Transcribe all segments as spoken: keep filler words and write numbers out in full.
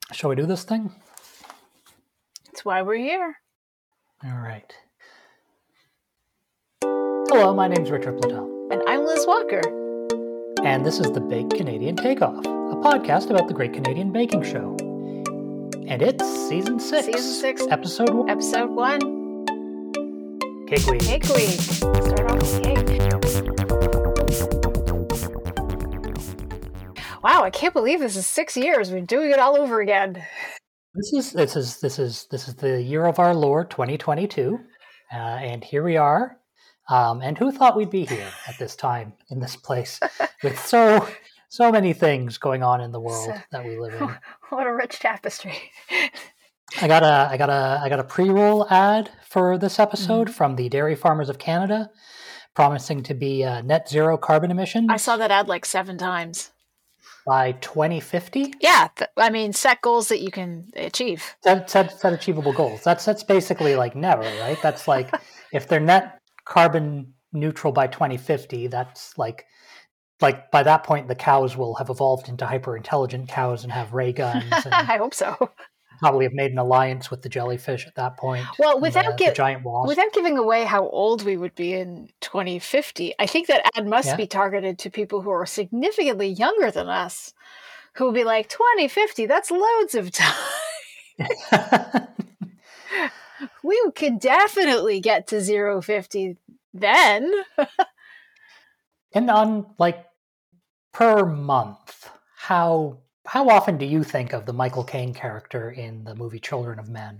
Shall we do this thing? That's why we're here. All right. Hello, my name's Richard Platel. And I'm Liz Walker. And this is the Baked Canadian Takeoff, a podcast about the Great Canadian Baking Show. And it's season six. Season six. Episode one. Episode one. Cake Week. Cake Week. Start off with cake. Wow, I can't believe this is six years. We're doing it all over again. This is this is this is this is the year of our Lord, twenty twenty-two, uh, and here we are. Um, and who thought we'd be here at this time in this place with so so many things going on in the world So, that we live in? What a rich tapestry. I got a I got a I got a pre-roll ad for this episode Mhm. from the Dairy Farmers of Canada, promising to be uh, net zero carbon emissions I saw that ad like seven times. by twenty fifty. Yeah, th- I mean, set goals that you can achieve. Set, set set achievable goals. That's that's basically like never, right? That's like if they're net carbon neutral by twenty fifty, that's like like by that point the cows will have evolved into hyper intelligent cows and have ray guns and I hope so. probably have made an alliance with the jellyfish at that point. Well, and without the, the gi- giant wasp. Without giving away how old we would be in twenty fifty, I think that ad must Yeah. be targeted to people who are significantly younger than us, who will be like, twenty fifty, that's loads of time. We could definitely get to zero fifty then. And on like per month, how how often do you think of the Michael Caine character in the movie Children of Men?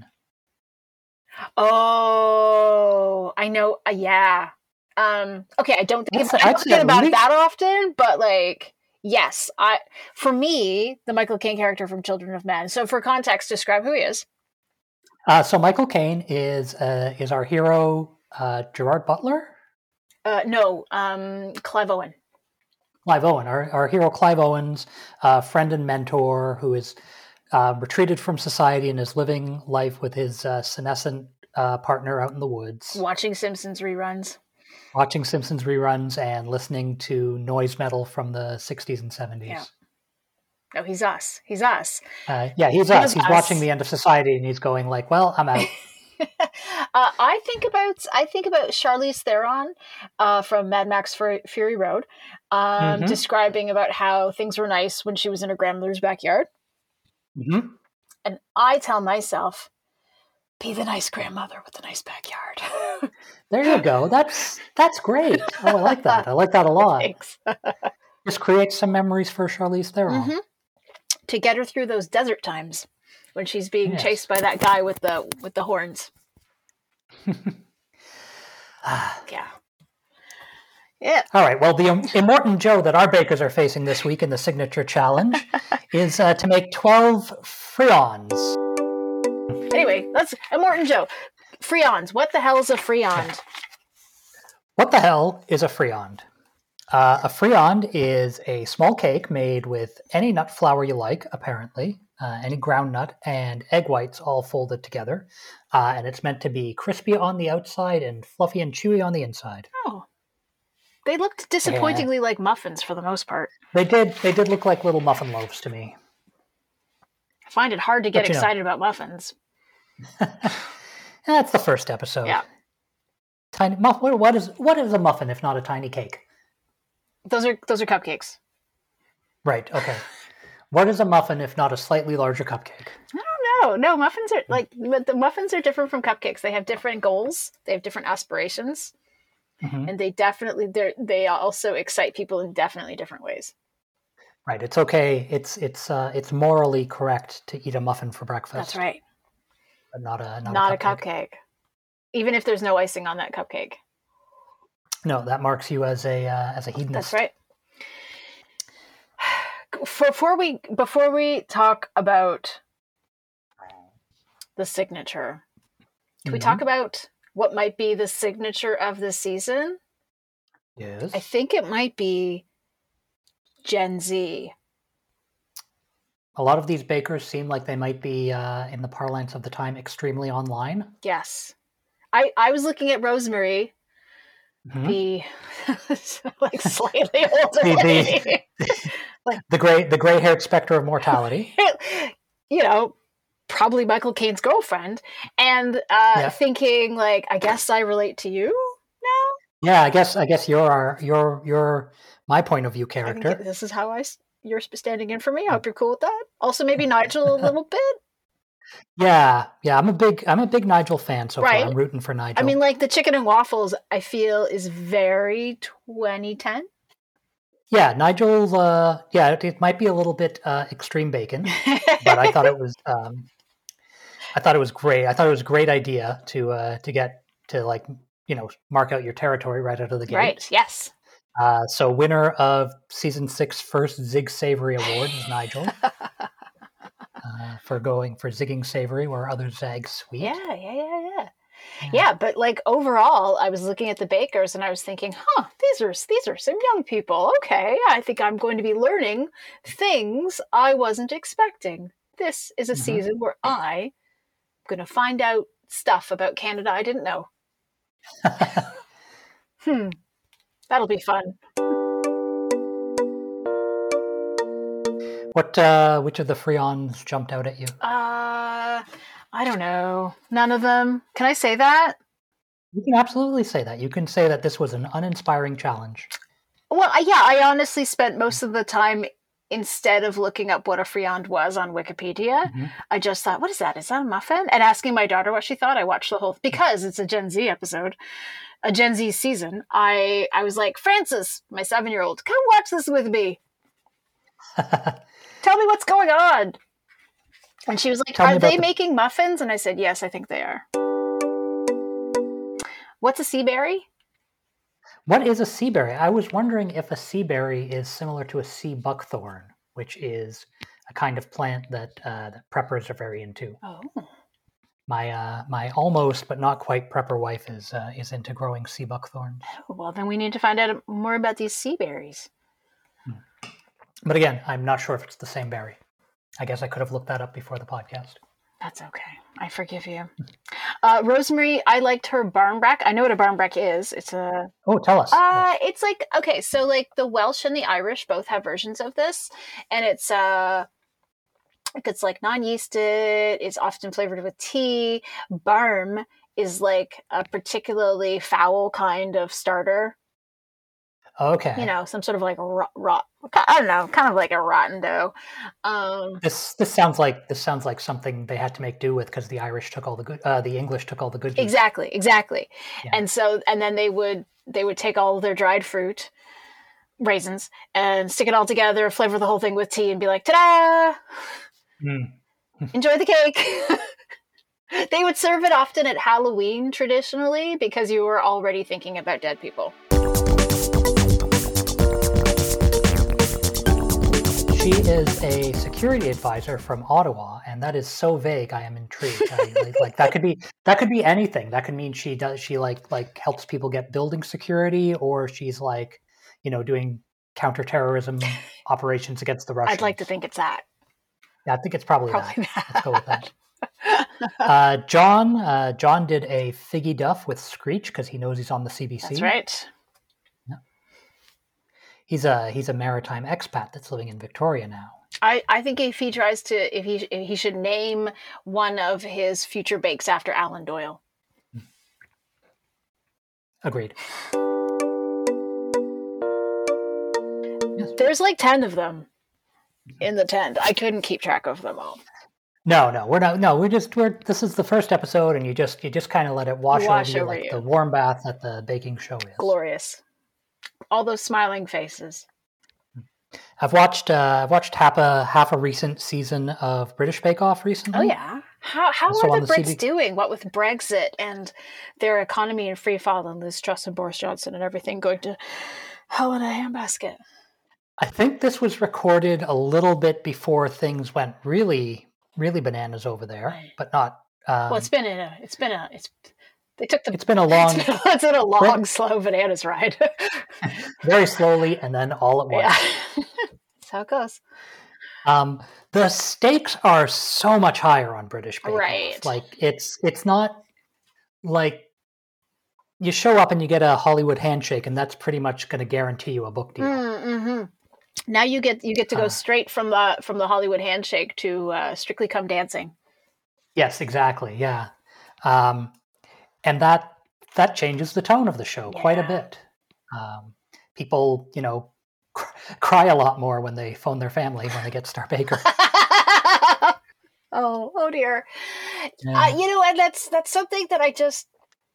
Oh, I know. Uh, yeah. Um, okay, I don't think I'd about, say- I I'd don't say think at about it least- that often, but like, yes, I for me, the Michael Caine character from Children of Men. So, for context, describe who he is. Uh, so Michael Caine is uh, is our hero, uh, Gerard Butler, Uh, no, um, Clive Owen. Clive Owen, our, our hero Clive Owen's uh, friend and mentor, who is uh, retreated from society and is living life with his uh, senescent uh, partner out in the woods, Watching Simpsons reruns. watching Simpsons reruns and listening to noise metal from the sixties and seventies. Yeah. No, he's us. He's us. Uh, yeah, he's He us. is He's us. watching the end of society, and he's going like, "Well, I'm out." uh, I think about I think about Charlize Theron uh, from Mad Max Fury, Fury Road, um, Mhm. describing about how things were nice when she was in her grandmother's backyard. hmm And I tell myself, be the nice grandmother with the nice backyard. There you go. That's that's great. Oh, I like that. I like that a lot. Thanks. Just create some memories for Charlize Theron. Mhm. To get her through those desert times when she's being Yes. chased by that guy with the with the horns. Ah. Yeah. Yeah. All right. Well, the Im- Immortan Joe that our bakers are facing this week in the signature challenge is uh, to make twelve friands. Anyway, let's Morton Joe. Friands. What the hell is a friand? What the hell is a friand? Uh, a friand is a small cake made with any nut flour you like, apparently, uh, any ground nut, and egg whites all folded together. Uh, and it's meant to be crispy on the outside and fluffy and chewy on the inside. Oh. They looked disappointingly like muffins for the most part. They did. They did look like little muffin loaves to me. I find it hard to get But, you know. excited about muffins. That's the first episode. Yeah. Tiny muff. What what is what is a muffin if not a tiny cake? Those are those are cupcakes. Right. Okay. What is a muffin if not a slightly larger cupcake? No, no, muffins are like but the muffins are different from cupcakes. They have different goals. They have different aspirations, Mhm. and they definitely they they also excite people in definitely different ways. Right. It's okay. It's it's uh, it's morally correct to eat a muffin for breakfast. That's right. But not a not, Not a a cupcake. cupcake. Even if there's no icing on that cupcake. No, that marks you as a uh, as a hedonist. That's right. Before we before we talk about the signature, can we Mhm. talk about what might be the signature of the season? Yes. I think it might be Gen Z. A lot of these bakers seem like they might be, uh, in the parlance of the time, extremely online. Yes. I, I was looking at Rosemary, Mhm. the like slightly older The- the- lady. The gray the gray haired specter of mortality. you know, probably Michael Caine's girlfriend, and uh, yeah. thinking like, I guess I relate to you now. Yeah, I guess I guess you're our, you're you're my point of view character. I think this is how I you're standing in for me. I hope you're cool with that. Also, maybe Nigel a little bit. Yeah, yeah, I'm a big I'm a big Nigel fan so right. far. I'm rooting for Nigel. I mean, like the chicken and waffles, I feel is very twenty ten. Yeah, Nigel's. Uh, yeah, it, it might be a little bit uh, extreme bacon, but I thought it was. Um, I thought it was great. I thought it was a great idea to uh, to get to like you know mark out your territory right out of the gate. Right. Yes. Uh, so winner of season six first Zig Savory Award is Nigel. Uh, for going for zigging savory where others zag sweet. Yeah, yeah, yeah, yeah, yeah. Yeah, but like overall, I was looking at the bakers and I was thinking, huh, these are these are some young people. Okay, I think I'm going to be learning things I wasn't expecting. This is a mm-hmm. season where I'm going to find out stuff about Canada I didn't know. hmm, that'll be fun. What, uh, which of the Freons jumped out at you? Uh, I don't know. None of them. Can I say that? You can absolutely say that. You can say that this was an uninspiring challenge. Well, yeah, I honestly spent most of the time, instead of looking up what a Freond was on Wikipedia, mm-hmm. I just thought, what is that? Is that a muffin? And asking my daughter what she thought. I watched the whole, because it's a Gen Z episode, a Gen Z season. I, I was like, Francis, my seven-year-old, come watch this with me. Tell me what's going on. And she was like, Tell are they the- making muffins? And I said, yes, I think they are. What's a sea berry? What is a sea berry? I was wondering if a sea berry is similar to a sea buckthorn, which is a kind of plant that, uh, that preppers are very into. Oh. My uh, my almost but not quite prepper wife is uh, is into growing sea buckthorns. Oh, well, then we need to find out more about these sea berries. Hmm. But again, I'm not sure if it's the same berry. I guess I could have looked that up before the podcast. That's okay. I forgive you. Uh, Rosemary, I liked her barmbrack. I know what a barmbrack is. It's a... Oh, tell us. Uh, it's like, okay, so like the Welsh and the Irish both have versions of this. And it's, uh, it's like non-yeasted. It's often flavored with tea. Barm is like a particularly foul kind of starter. Okay. You know, some sort of like rot, rot, I don't know, kind of like a rotten dough. Um, this this sounds like this sounds like something they had to make do with because the Irish took all the good, uh, the English took all the good. Juice. Exactly, exactly. Yeah. And so, and then they would they would take all their dried fruit, raisins, and stick it all together, flavor the whole thing with tea, and be like, ta-da! Mm. Enjoy the cake. They would serve it often at Halloween traditionally because you were already thinking about dead people. She is a security advisor from Ottawa, and that is so vague. I am intrigued. I, like, like that could be that could be anything. That could mean she does she like like helps people get building security, or she's like, you know, doing counterterrorism operations against the Russians. I'd like to think it's that. Yeah, I think it's probably, probably that. that. Let's go with that. uh, John uh, John did a figgy duff with Screech because he knows he's on the C B C. That's right. He's a he's a maritime expat that's living in Victoria now. I, I think if he tries to if he if he should name one of his future bakes after Alan Doyle. Agreed. Yes. There's like ten of them in the tent. I couldn't keep track of them all. No, no, we're not. No, we're just we're. This is the first episode, and you just you just kind of let it wash, wash over you, over like you. The warm bath that the baking show is. Glorious. All those smiling faces. I've watched. Uh, I've watched half a half a recent season of British Bake Off recently. Oh yeah. How how also are the, the Brits C B... doing? What with Brexit and their economy in free fall and Liz Truss and Boris Johnson and everything going to hell in a handbasket? I think this was recorded a little bit before things went really, really bananas over there, but not. Um, well, it's been in a. It's been a. It's. They took the. It's been a long. It's been, it's been a long, slow bananas ride. Very slowly, and then all at once. Yeah. That's how it goes. Um, the stakes are so much higher on British Bake Off. Right. Like it's it's not like you show up and you get a Hollywood handshake, and that's pretty much going to guarantee you a book deal. Mm-hmm. Now you get you get to go Uh, straight from the from the Hollywood Handshake to uh, Strictly Come Dancing. yes, exactly. Yeah. Um, and that that changes the tone of the show quite a Yeah. bit. Um, people, you know, cr- cry a lot more when they phone their family when they get Star Baker. oh, oh dear. Yeah. Uh, you know, and that's that's something that I just.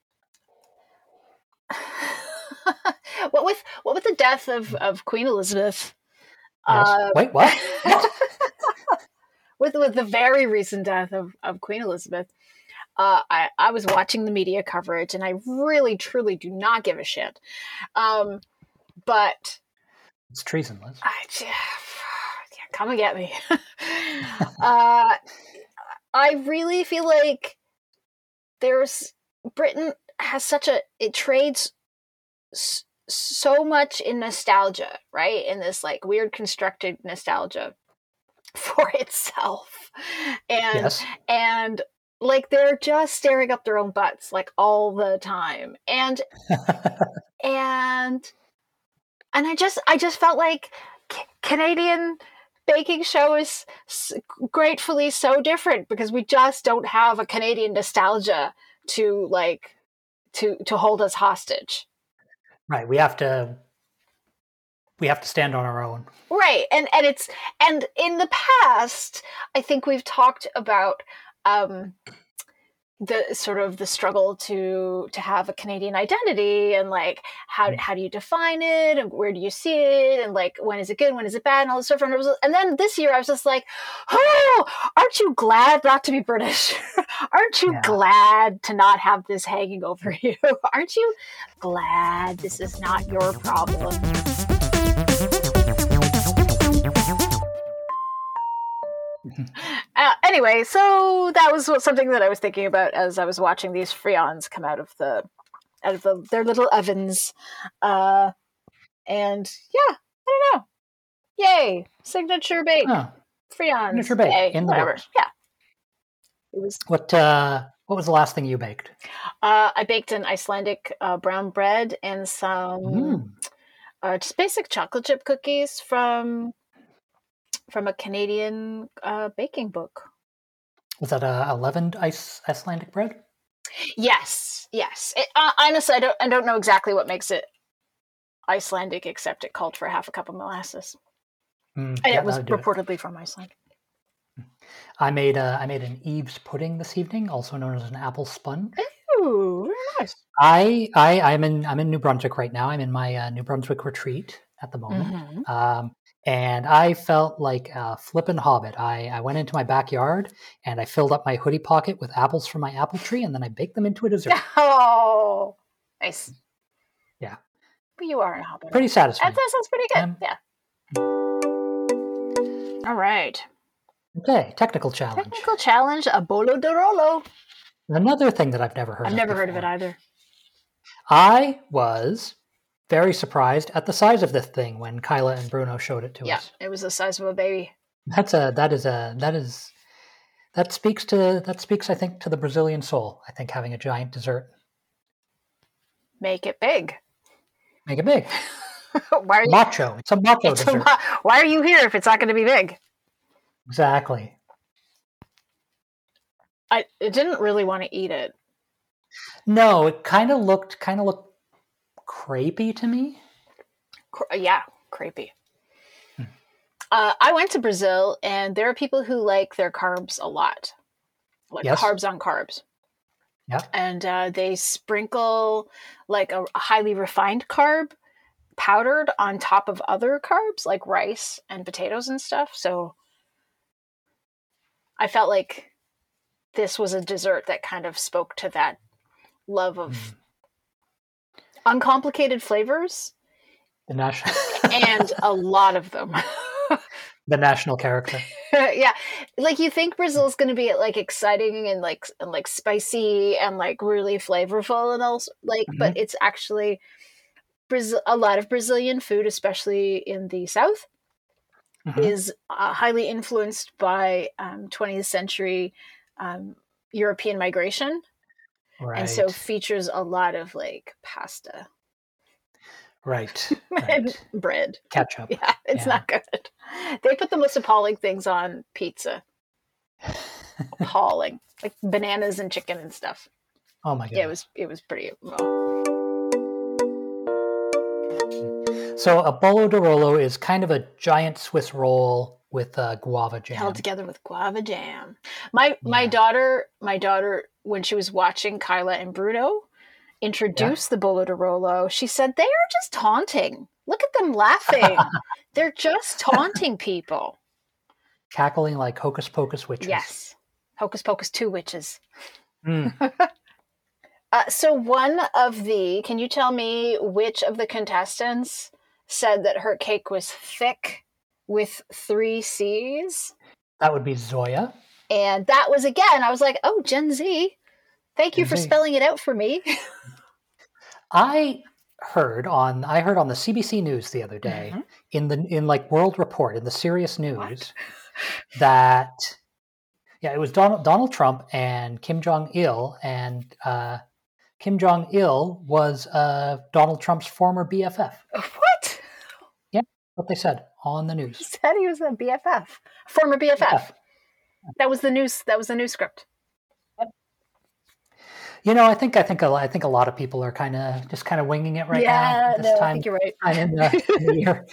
what with what with the death of, of Queen Elizabeth? Yes. Uh, Wait, what? What? with with the very recent death of, of Queen Elizabeth, uh, I I was watching the media coverage, and I really truly do not give a shit. Um, but It's treason, Liz. I, yeah, come and get me. uh, I really feel like there's Britain has such a it trades s- so much in nostalgia, right? In this like weird constructed nostalgia for itself, and Yes. and like they're just staring up their own butts like all the time, and and and I just I just felt like C- Canadian baking show is s- gratefully so different because we just don't have a Canadian nostalgia to like to to hold us hostage. Right. We have to we have to stand on our own. Right. And and it's and in the past, I think we've talked about um the sort of the struggle to to have a Canadian identity, and like how how do you define it, and where do you see it, and like when is it good, when is it bad, and all this stuff. And, was, and then this year I was just like, oh, aren't you glad not to be British? Aren't you Yeah. glad to not have this hanging over you? Aren't you glad this is not your problem? Uh, anyway, so that was what, something that I was thinking about as I was watching these Freons come out of the out of the, their little ovens, uh, and yeah, I don't know. Yay, signature bake, Oh, Freons, signature bake yay, in the whatever. books. Yeah, it was. What uh, what was the last thing you baked? Uh, I baked an Icelandic uh, brown bread and some Mm. uh, just basic chocolate chip cookies from from a Canadian uh, baking book. Was that a, a leavened ice Icelandic bread? Yes, yes. It, uh, honestly, I don't I don't know exactly what makes it Icelandic, except it called for half a cup of molasses, Mm, and yeah, it was that would do it. reportedly from Iceland. I made uh, I made an Eve's pudding this evening, also known as an apple sponge. Ooh, very nice. I I I'm in I'm in New Brunswick right now. I'm in my uh, New Brunswick retreat at the moment, Mm-hmm. um, and I felt like a flippin' hobbit. I I went into my backyard and I filled up my hoodie pocket with apples from my apple tree, and then I baked them into a dessert. Oh, nice. Yeah, But you are a hobbit. pretty satisfying. That, that sounds pretty good. Um, Yeah. All right. Okay, technical challenge. Technical challenge: a bolo de rolo. Another thing that I've never heard I've of never heard of it before. either. I was very surprised at the size of this thing when Kyla and Bruno showed it to Yeah, us. it was the size of a baby. That's a that is a that is that speaks to that speaks I think to the Brazilian soul. I think having a giant dessert. Make it big. Make it big. Why are you? Macho. It's a macho It's a, dessert. ma- why are you here if it's not going to be big? Exactly. I, I didn't really want to eat it. No, it kind of looked kind of looked crepey to me. Cr- yeah, creepy. Hmm. Uh, I went to Brazil, and there are people who like their carbs a lot, like Yes. carbs on carbs. Yeah. And uh, they sprinkle like a, a highly refined carb powdered on top of other carbs like rice and potatoes and stuff. So I felt like this was a dessert that kind of spoke to that love of Mm. uncomplicated flavors The national and a lot of them. the national character. Yeah, like you think Brazil's going to be like exciting and like and like spicy and like really flavorful and all like, Mhm. but it's actually Brazil. A lot of Brazilian food, especially in the south, Mhm. is uh, highly influenced by um, twentieth century um, European migration, Right. and so features a lot of like pasta. Right. and Right. bread. Ketchup. Yeah, it's Yeah. not good. They put the most appalling things on pizza. Appalling. Like bananas and chicken and stuff. Oh my Yeah, it goodness. was it was pretty well. So a bolo de rolo is kind of a giant Swiss roll with uh, guava jam. Held together with guava jam. My my Yeah. daughter, my daughter, when she was watching Kyla and Bruno introduce the bolo de rolo, she said, they are just taunting. Look at them laughing. They're just taunting people. Cackling like hocus pocus witches. Yes. Hocus pocus two witches. Mm. Uh, so one of the, can you tell me which of the contestants said that her cake was thick with three C's? That would be Zoya. And that was, again, I was like, oh, Gen Z. Thank you Gen for Z. spelling it out for me. I heard on I heard on the C B C News the other day, Mhm. in the in like World Report, in the serious news, What? that yeah, it was Donald Donald Trump and Kim Jong Il, and uh, Kim Jong Il was uh, Donald Trump's former B F F. What? What they said on the He news. said he was a B F F. Former B F F. B F F. That was the news. That was the news script. You know, I think I think a, I think a lot of people are kind of just kind of winging it right now yeah, at this no, I time, think you're right. time in the, in the year.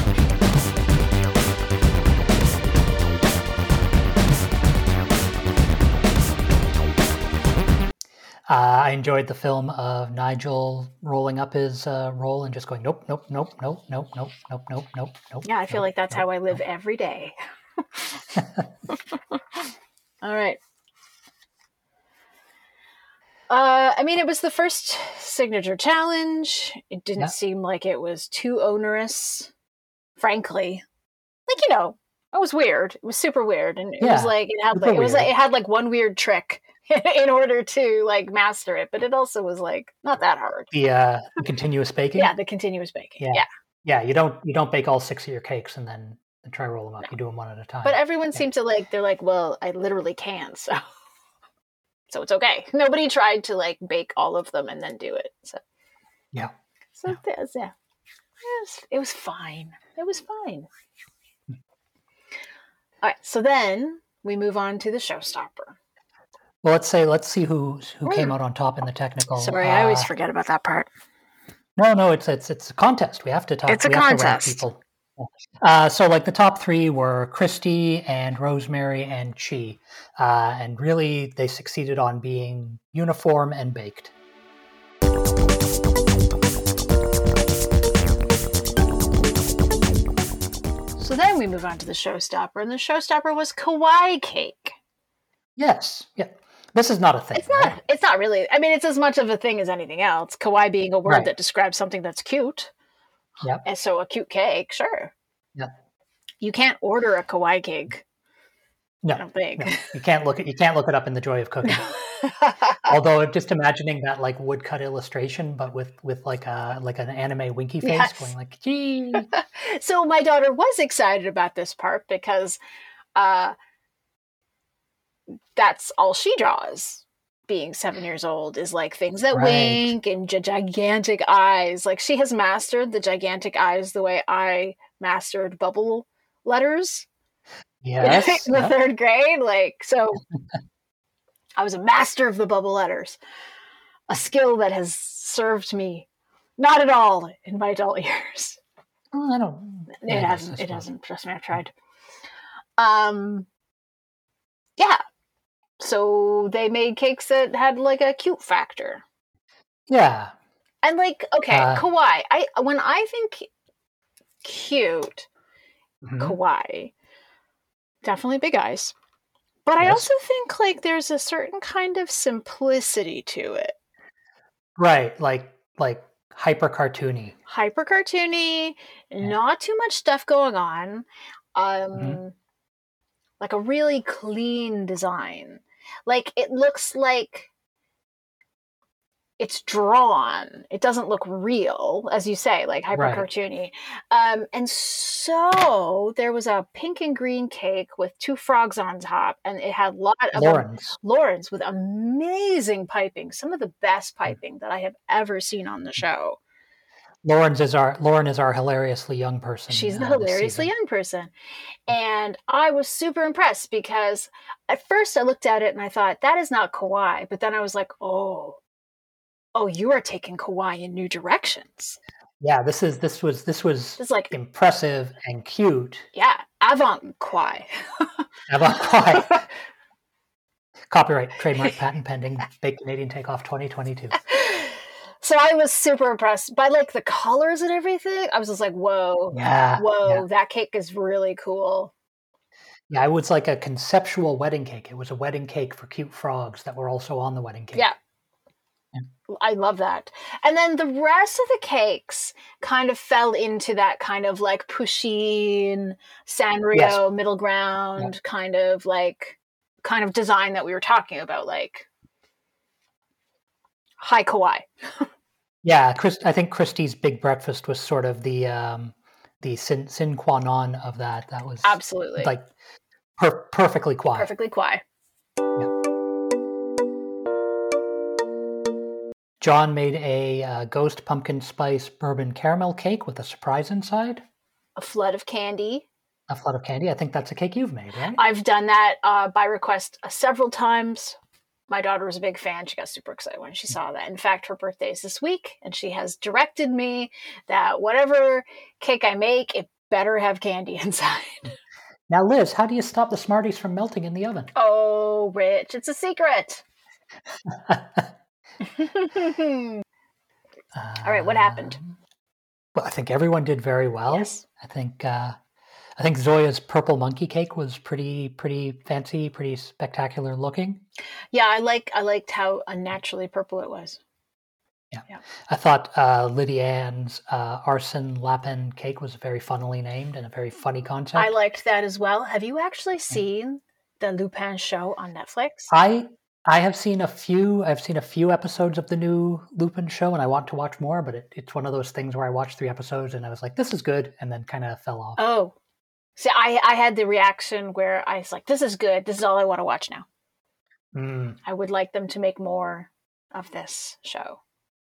Uh, I enjoyed the film of Nigel rolling up his uh, roll and just going, nope, nope, nope, nope, nope, nope, nope, nope, nope, nope. Yeah, I feel nope, like that's nope, how I live nope. every day. All right. Uh, I mean, it was the first signature challenge. It didn't Yeah. seem like it was too onerous, frankly. Like, you know, it was weird. It was super weird, and it was Yeah, like it had super like it was like weird. it had like one weird trick in order to like master it, but it also was like not that hard. The, uh, the continuous baking. Yeah, the continuous baking. Yeah. Yeah. Yeah, you don't you don't bake all six of your cakes and then and try to roll them up. You do them one at a time. But everyone Yeah. seemed to like, they're like, well, I literally can, so so it's okay. Nobody tried to like bake all of them and then do it. So Yeah. so Yeah. it was, yeah. It was, it was fine. It was fine. All right, so then we move on to the showstopper. Well, let's say let's see who who came Mm. out on top in the technical. Sorry, I always uh, forget about that part. No, no, it's it's it's a contest. We have to talk. It's a we have to rank contest. people. Uh, so, like the top three were Christy and Rosemary and Chi, uh, and really they succeeded on being uniform and baked. So then we move on to the showstopper, and the showstopper was kawaii cake. Yes, yeah. This is not a thing. It's not. Right? It's not really. I mean, it's as much of a thing as anything else. Kawaii being a word Right. that describes something that's cute. Yep. And so a cute cake, sure. Yeah. You can't order a kawaii cake. No, I don't think. no. You can't look it. You can't look it up in the Joy of Cooking. Although, just imagining that like woodcut illustration, but with with like a like an anime winky face, Yes. going like, "Gee." So my daughter was excited about this part because uh, that's all she draws. Being seven years old is like things that Right. wink and gi- gigantic eyes. Like she has mastered the gigantic eyes the way I mastered bubble letters Yes. in the Yep. third grade. Like so, I was a master of the bubble letters, a skill that has served me not at all in my adult years. Well, I don't. It I guess, I hasn't. It suppose. hasn't. Trust me, I've tried. Um, yeah. So they made cakes that had like a cute factor, Yeah. and like okay, Uh, kawaii. I when I think cute, mhm. kawaii, definitely big eyes. But I Yes. also think like there's a certain kind of simplicity to it. Right. Like like hyper cartoony. Hyper cartoony, Yeah. not too much stuff going on. Um, Mhm. like a really clean design. Like it looks like it's drawn. It doesn't look real, as you say, like hyper Right. cartoony. Um, and so there was a pink and green cake with two frogs on top, and it had a lot of Lawrence. Lawrence with amazing piping, some of the best Mm. piping that I have ever seen on the show. Lauren's is our Lauren is our hilariously young person. She's the uh, hilariously young person. And I was super impressed because at first I looked at it and I thought, that is not kawaii. But then I was like, oh, oh, you are taking kawaii in new directions. Yeah, this is this was this was It's like impressive and cute. Yeah, avant kawaii. Avant kawaii. Copyright, trademark, patent pending. Bake Canadian Takeoff twenty twenty-two. So I was super impressed by like the colors and everything. I was just like, whoa, yeah, whoa, yeah. that cake is really cool. Yeah, it was like a conceptual wedding cake. It was a wedding cake for cute frogs that were also on the wedding cake. Yeah. yeah. I love that. And then the rest of the cakes kind of fell into that kind of like Pusheen, Sanrio, yes. middle ground, yeah. kind of like, kind of design that we were talking about, like high kawaii. yeah, Chris, I think Christie's Big Breakfast was sort of the um, the sin, sin qua non of that. That was absolutely like per- perfectly kawaii. Perfectly kawaii. Yeah. John made a uh, ghost pumpkin spice bourbon caramel cake with a surprise inside. A flood of candy. A flood of candy. I think that's a cake you've made, right? I've done that uh, by request uh, several times. My daughter was a big fan. She got super excited when she saw that. In fact, her birthday is this week, and she has directed me that whatever cake I make, it better have candy inside. Now, Liz, how do you stop the Smarties from melting in the oven? Oh, Rich, it's a secret. uh, All right, what happened? Well, I think everyone did very well. Yes. I think uh, I think Zoya's purple monkey cake was pretty pretty fancy, pretty spectacular looking. Yeah, I like I liked how unnaturally purple it was. Yeah, yeah. I thought uh, Lydia Ann's uh, arson lapin cake was very funnily named and a very funny concept. I liked that as well. Have you actually seen the Lupin show on Netflix? I I have seen a few. I've seen a few episodes of the new Lupin show, and I want to watch more. But it, it's one of those things where I watched three episodes and I was like, "This is good," and then kind of fell off. Oh, see, I I had the reaction where I was like, "This is good. This is all I want to watch now." Mm. I would like them to make more of this show.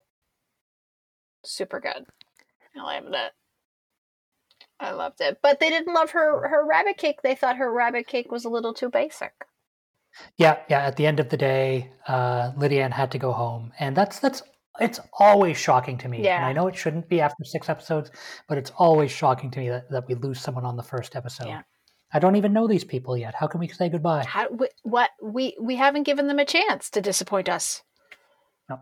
Super good. I loved it. I loved it. But they didn't love her her rabbit cake. They thought her rabbit cake was a little too basic. Yeah, yeah. At the end of the day, uh, Lydia Ann had to go home, and that's that's it's always shocking to me. Yeah. And I know it shouldn't be after six episodes, but it's always shocking to me that, that we lose someone on the first episode. Yeah. I don't even know these people yet. How can we say goodbye? How, what we we haven't given them a chance to disappoint us. No.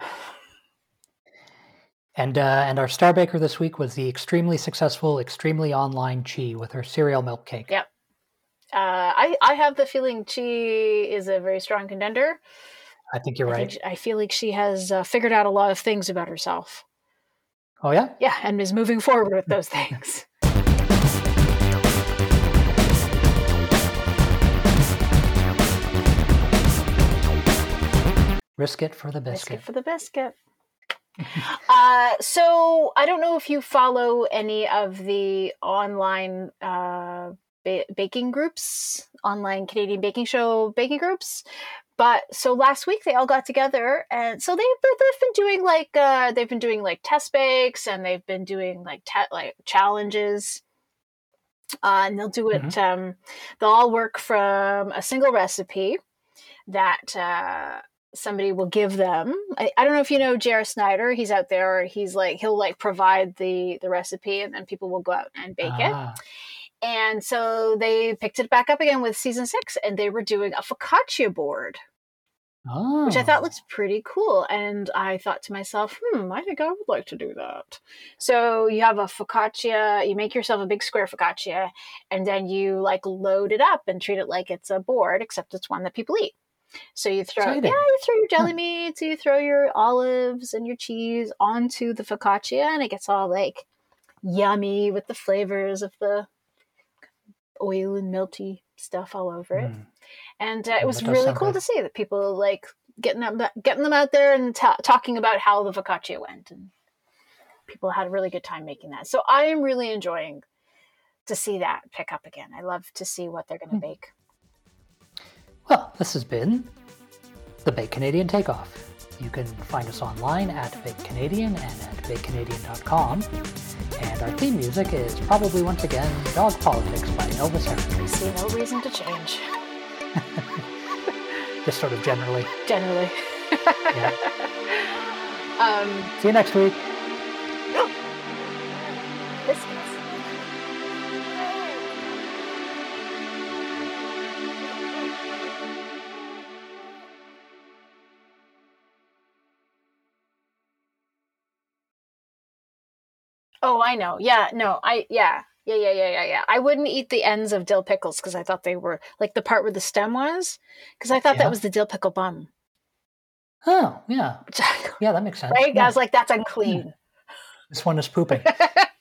And uh, and our star baker this week was the extremely successful, extremely online Chi with her cereal milk cake. Yep. Uh, I, I have the feeling Chi is a very strong contender. I think you're I right. Think, I feel like she has uh, figured out a lot of things about herself. Oh, yeah? Yeah, and is moving forward with those things. Risk it for the biscuit. Risk it for the biscuit. uh, so I don't know if you follow any of the online uh, ba- baking groups, online Canadian baking show baking groups. But so last week they all got together, and so they they've been doing like uh, they've been doing like test bakes, and they've been doing like te- like challenges. Uh, and they'll do it. Mm-hmm. Um, they'll all work from a single recipe that uh, somebody will give them. I, I don't know if you know J R Snyder. He's out there. He's like he'll like provide the the recipe, and then people will go out and bake ah. it. And so they picked it back up again with season six, and they were doing a focaccia board, oh. which I thought looked pretty cool. And I thought to myself, hmm, I think I would like to do that. So you have a focaccia, you make yourself a big square focaccia, and then you like load it up and treat it like it's a board, except it's one that people eat. So you throw, Exciting. yeah, you throw your jelly huh. meats, you throw your olives and your cheese onto the focaccia, and it gets all like yummy with the flavors of the oil and melty stuff all over it. Mm. And uh, it was really cool good. to see that people like getting them, getting them out there and ta- talking about how the focaccia went, and people had a really good time making that. So I am really enjoying to see that pick up again. I love to see what they're going to mm. bake. Well, this has been the Bake Canadian Takeoff. You can find us online at Big Canadian and at big canadian dot com. And our theme music is probably once again Dog Politics by Elvis Herrick. I see no reason to change. Just sort of generally. Generally. Yeah. Um, See you next week. Biscuits. Oh, I know. Yeah, no, I, yeah. Yeah, yeah, yeah, yeah, yeah. I wouldn't eat the ends of dill pickles because I thought they were, like the part where the stem was, because I thought Yeah. that was the dill pickle bum. Oh, yeah. Yeah, that makes sense. Right? Yeah. I was like, that's unclean. This one is pooping.